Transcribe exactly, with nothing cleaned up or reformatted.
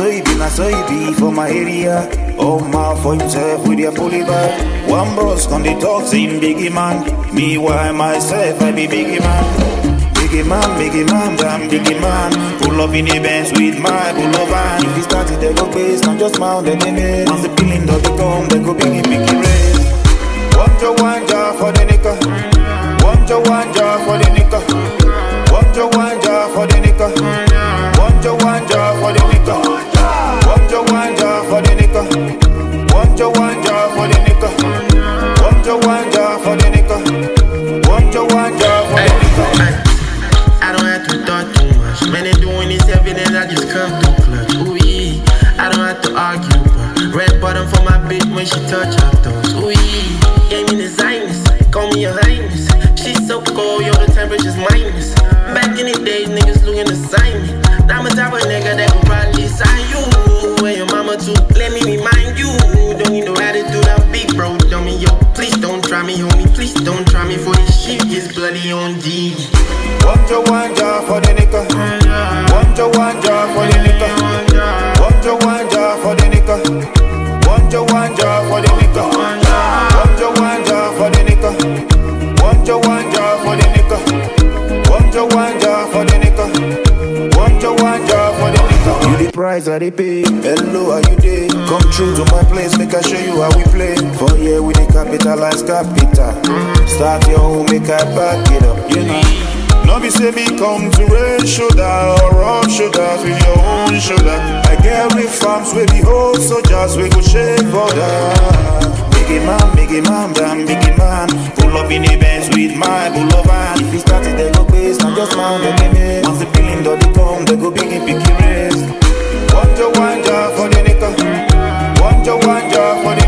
so it be, na so it be for my area. Oh man for himself with your pulley bag. One bros on the talk saying biggie man. Me why myself I be biggie man. Biggie man, biggie man, damn biggie man. Pull up in the Benz with my pull van. If he started they go base, not just mount the name. Once the peeling does they come, they go biggie biggie race. One jo one jar for the nickel. One jo one jar for the nickel. One jo one jar for the nickel. One jo one jar for the nickel. One jo one jar for the nickel. One jo one jar for the nickel. One jo one jar for the nickel. One jo one jar for the nickel. I don't have to talk too much. Man, they doing this evidence, I just come through clutch. Ooh, yeah, I don't have to argue, but red bottom for my bitch when she touch her toes. Ooh, yeah, gave me the Zionist, call me your highness. She's so cold, yo, the temperature's minus. Back in the days, niggas looking to sign me. Now I'm a type of nigga that could probably sign you. And your mama too, let me remind you. Don't need no attitude, I'm big bro, dummy, yo. Please don't try me, homie, please don't try me. For this shit gets bloody on G. One jo one jar for the nickel. One jo one jar for the nickel. One jo one jar for the nickel. One jo one jar for the nickel. One jo one jar for the nickel. One jo one jar for the nickel. One jo one jar for the nickel. One jo one jar for the nickel. You the price I they pay. Hello, how you day? Come true to my place, make I show you how we play. For here we the capitalize capital. Start your home, make I back it up. You know. No be say me come to raise shoulder or rub shoulders with your own shoulder. I get with farms where the whole soldiers we go shake border. Biggie man, biggie man, damn biggie man. Pull up in the Benz with my bullet van. If he started they go base, not just mount the limit. Once the billing does they come, they go biggie picky race. One jo one jar for the nickel. One jo one jar for the